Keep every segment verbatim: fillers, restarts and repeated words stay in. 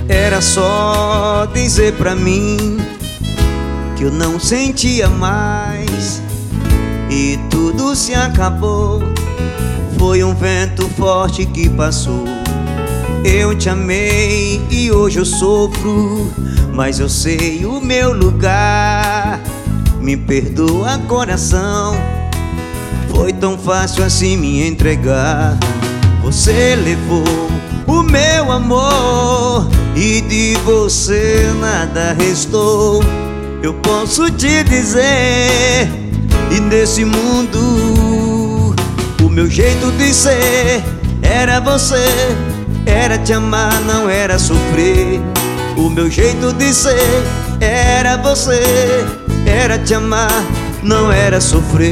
Era só dizer pra mim que eu não sentia mais e tudo se acabou. Foi um vento forte que passou. Eu te amei e hoje eu sofro, mas eu sei o meu lugar. Me perdoa, coração, foi tão fácil assim me entregar. Você levou o meu amor e de você nada restou. Eu posso te dizer, e nesse mundo o meu jeito de ser era você. Era te amar, não era sofrer. O meu jeito de ser era você. Era te amar, não era sofrer.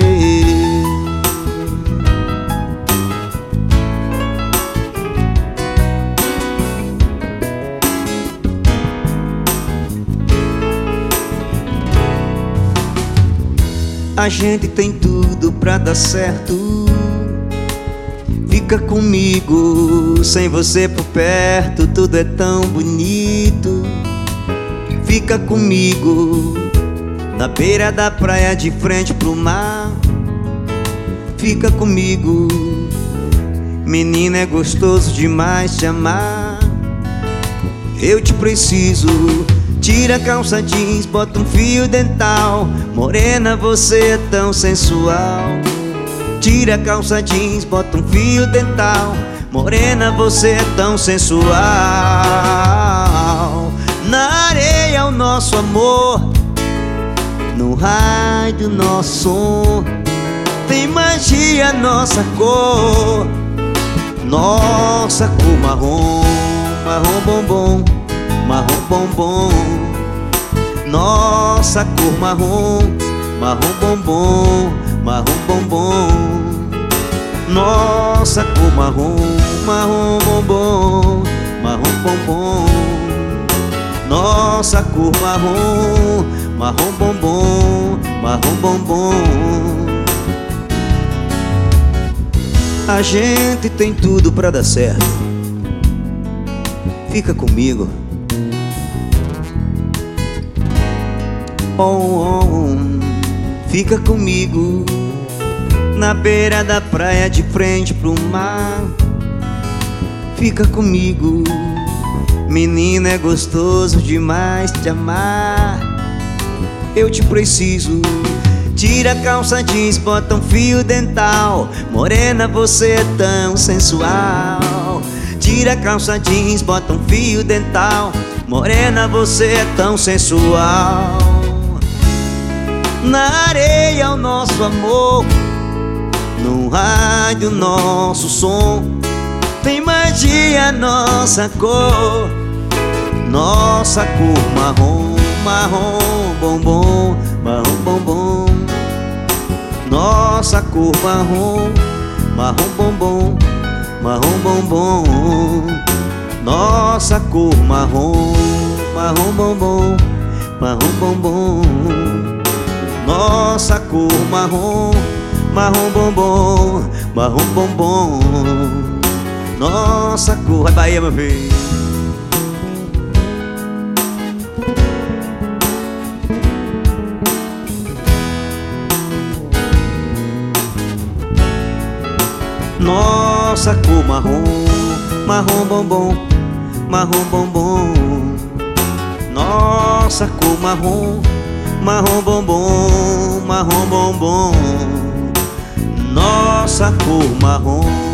A gente tem tudo pra dar certo. Fica comigo, sem você por perto, tudo é tão bonito. Fica comigo, na beira da praia de frente pro mar. Fica comigo, menina, é gostoso demais te amar. Eu te preciso. Tira a calça jeans, bota um fio dental. Morena, você é tão sensual. Tira a calça jeans, bota um fio dental. Morena, você é tão sensual. Na areia o nosso amor, no raio do nosso som, tem magia nossa cor. Nossa cor marrom, marrom bombom, marrom bombom. Nossa cor marrom, marrom bombom, marrom bombom. Nossa cor marrom, marrom bombom, marrom bombom. Nossa cor marrom, marrom bombom, marrom bombom. A gente tem tudo pra dar certo. Fica comigo. Oh, oh, fica comigo, na beira da praia de frente pro mar. Fica comigo, menina, é gostoso demais te amar. Eu te preciso. Tira a calça jeans, bota um fio dental. Morena, você é tão sensual. Tira a calça jeans, bota um fio dental. Morena, você é tão sensual. Na areia o nosso amor, no raio do nosso som, tem magia nossa cor. Nossa cor marrom, marrom bombom, marrom bombom. Nossa cor marrom, marrom bombom, marrom bombom. Nossa cor marrom, marrom bombom, marrom bombom. Nossa cor marrom, marrom bombom, marrom bombom. Nossa cor, vai Bahia, meu filho. Nossa cor marrom, marrom bombom, marrom bombom. Nossa cor marrom, marrom bombom, marrom bombom. Nossa cor marrom.